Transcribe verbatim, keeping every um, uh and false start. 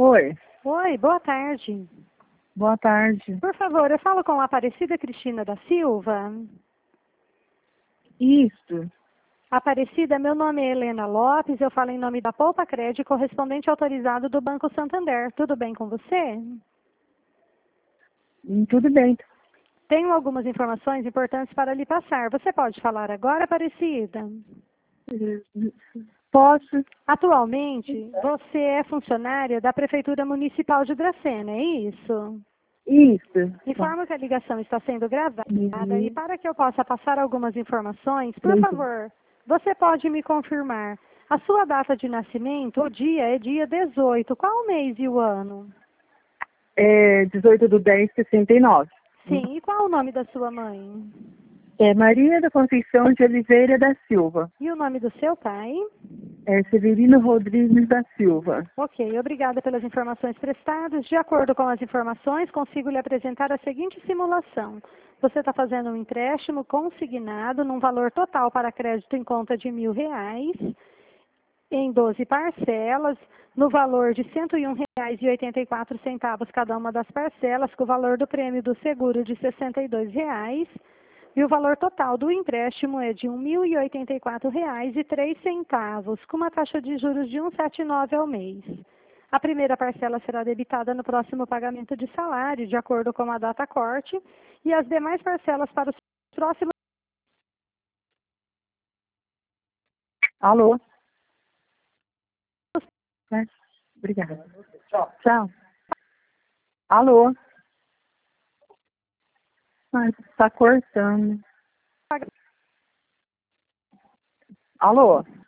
Oi, Oi, boa tarde. boa tarde. Por favor, eu falo com a Aparecida Cristina da Silva. Isso, Aparecida, meu nome é Helena Lopes, eu falo em nome da Poupa Crédito, correspondente autorizado do Banco Santander. Tudo bem com você? hum, tudo bem. Tenho algumas informações importantes para lhe passar. Você pode falar agora, Aparecida? Posso? Atualmente, você é funcionária da Prefeitura Municipal de Dracena, é isso? Isso. Informo que a ligação está sendo gravada e Uhum. para que eu possa passar algumas informações, por favor, você pode me confirmar a sua data de nascimento? O dia é dia dezoito. Qual o mês e o ano? É dezoito de dez de sessenta e nove. Sim, e qual o nome da sua mãe? É Maria da Conceição de Oliveira da Silva. E o nome do seu pai? É Severino Rodrigues da Silva. Ok, obrigada pelas informações prestadas. De acordo com as informações, consigo lhe apresentar a seguinte simulação. Você está fazendo um empréstimo consignado num valor total para crédito em conta de mil reais, em doze parcelas, no valor de cento e um reais e oitenta e quatro centavos cada uma das parcelas, com o valor do prêmio do seguro de sessenta e dois reais, e o valor total do empréstimo é de um mil e oitenta e quatro reais e três centavos, com uma taxa de juros de um vírgula setenta e nove ao mês. A primeira parcela será debitada no próximo pagamento de salário, de acordo com a data corte, e as demais parcelas para os próximos. Alô? É, obrigada. Tchau. Alô? Ai, está cortando. Alô?